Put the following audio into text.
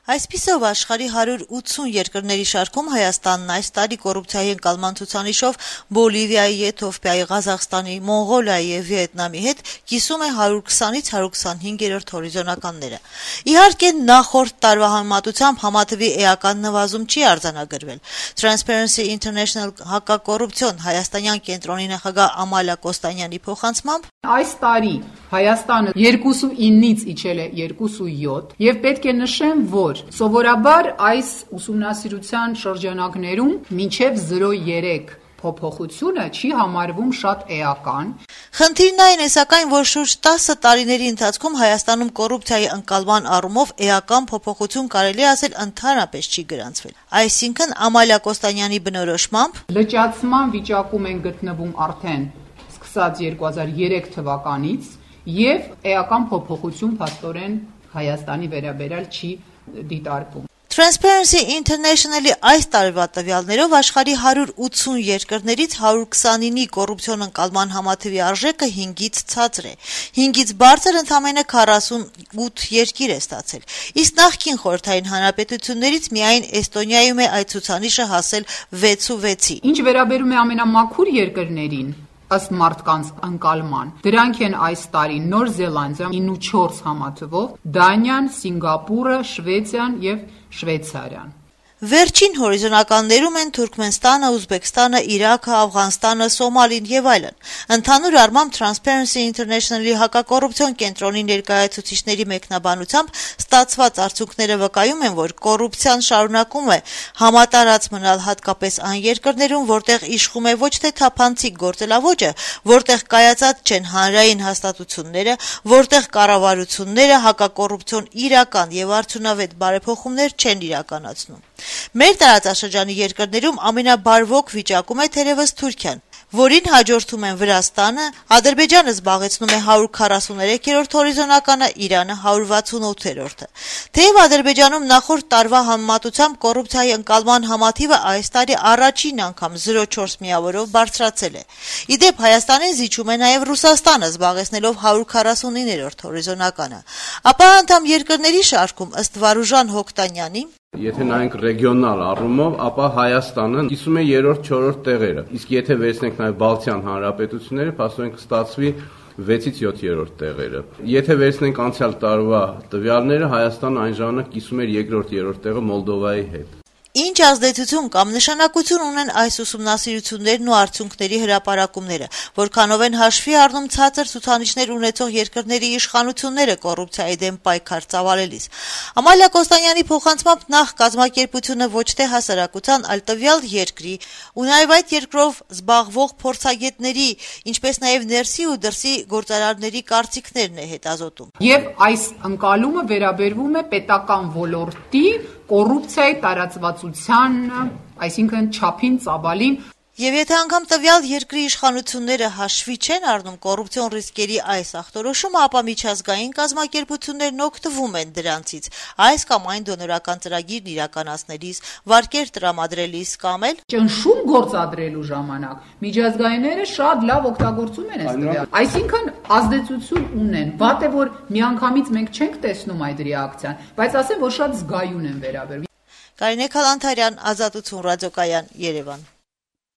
Այսպիսով աշխարհի 180 երկրների շարքում Հայաստանն այս տարի կոռուպցիայի ընկալման ցուցանիշով Բոլիվիայի, Եթովպիայի, Ղազախստանի, Մոնղոլիայի եւ Վիետնամի հետ կիսում է 120-ից 125-րդ հորիզոնականները։ Իհարկե, նախորդ տարվա համեմատությամբ համատվի էական նվազում չի արձանագրվել։ Transparency International հակակոռուպցիոն հայաստանյան կենտրոնի նախագահ Ամալիա Կոստանյանի փոխանցմամբ այս տարի Հայաստանը 2.9-ից իջել է 2.7 եւ պետք է նշեմ, որ սովորաբար այս ուսումնասիրության շրջանակներում մինչև 0.3 փոփոխությունը չի համարվում շատ էական։ Խնդիրն այն է, սակայն, որ շուրջ 10 տարիների ընթացքում Հայաստանում կոռուպցիայի ընկալման առումով էական փոփոխություն կարելի ասել ընդհանրապես չի գրանցվել։ Այսինքն Ամալիա Կոստանյանի բնորոշմամբ լճացման վիճակում են գտնվում արդեն սկսած 2003 թվականից եւ էական փոփոխություն փաստորեն Հայաստանի վերաբերյալ չի դիտարկվում։ Transparency International-ի այս տարվա տվյալներով աշխարհի 180 երկրներից 129-ի կոռուպցիոն ընկալման համաթվի արժեքը 5-ից ցածր է։ 5-ից բարձր ընդամենը 48 երկիր է ստացել։ Իսկ նախկին խորհրդային հանրապետություններից միայն Էստոնիայում է այդ ցուցանիշը հասել 6.6-ի։ Ինչ վերաբերում է ամենամաքուր երկրներին, ըստ մարդկանց ընկալման, դրանք են այս տարի Նոր Զելանդիան 9.4 համաթվով, Դանիան, Սինգապուրը, Շվեդիան եւ Շվեյցարիան։ Վերջին հորիզոնականներում են Թուրքմենստանը, Ուզբեկստանը, Իրաքը, Աֆղանստանը, Սոմալին եւ այլն։ Ընդհանուր առմամբ Transparency International-ի հակակոռուպցիոն կենտրոնի ներկայացուցիչների մեկնաբանությամբ ստացված արդյունքները վկայում են, որ կոռուպցիան շարունակում է համատարած մնալ հատկապես այն երկրներում, որտեղ իշխում է ոչ թե թափանցիկ գործելավոճը, որտեղ կայացած չեն հանրային հաստատությունները, որտեղ կառավարությունները հակակոռուպցիոն իրական եւ արդյունավետ բարեփոխումներ չեն իրականացնում։ Մեր տարածաշրջանի երկրներում ամենաբարվոք վիճակում է թերևս Թուրքիան, որին հաջորդում են Վրաստանը, Ադրբեջանը զբաղեցնում է 143-րդ հորիզոնականը, Իրանը 168-րդը։ Թեև Ադրբեջանում նախորդ տարվա համեմատությամբ կոռուպցիայի ընկալման համաթիվը այս տարի առաջին անգամ 0.4 միավորով բարձրացել է։ Իդեպ Հայաստանին զիջում է նաև Ռուսաստանը, զբաղեցնելով 149-րդ հորիզոնականը։ Ապա անդամ երկրների շարքում ըստ Վարուժան Հոկտանյանի Եթե նայենք ռեգիոնալ առումով, ապա Հայաստանը կիսում է 3-4 տեղերը, իսկ եթե վերցնենք նաև Բալթյան հանրապետությունները, փաստորեն կստացվի 6-ից 7-րդ տեղերը։ Եթե վերցնենք անցյալ տարվա տվյալները, Հայաստանը այն ժամանակ կիսում էր 2-3 տեղը Մոլդովայի հետ։ Ինչ ազդեցություն կամ նշանակություն ունեն այս ուսումնասիրություններն ու արդյունքների հրապարակումները, որքանով են հաշվի առնում ցածր ցուցանիշներ ունեցող երկրների իշխանությունները կոռուպցիայի դեմ պայքար ծավալելիս։ Ամալիա Կոստանյանի փոխանցմամբ նախ կազմակերպությունը ոչ թե հասարակության, այլ տվյալ երկրի ու նաև այդ երկրով զբաղվող փորձագետների, ինչպես նաև ներսի ու դրսի գործարարների կարծիքներն է հետազոտում։ Եվ այս ընկալումը վերաբերվում է պետական ոլորտի կոռուպցիայի տարածվածության, այսինքն չափին, ծավալին։ Եվ եթե անգամ տվյալ երկրի իշխանությունները հաշվի չեն առնում կոռուպցիոն ռիսկերի այս ախտորոշումը, ապա միջազգային կազմակերպություններն օգտվում են դրանցից, այս կամ այն դոնորական ծրագիրն իրականացնելիս, վարկեր տրամադրելիս կամ էլ ճնշում գործադրելու ժամանակ միջազգայինները շատ լավ օգտագործում են այս տվյալը։ Այսինքն ազդեցություն ունեն։ Վատ է, որ միանգամից մենք չենք տեսնում այդ ռեակցիան, բայց ասեմ, որ շատ զգայուն են վերաբերվում։ Կարինե Քալանթարյան, Ազատություն ռադիոկայան, Երևան։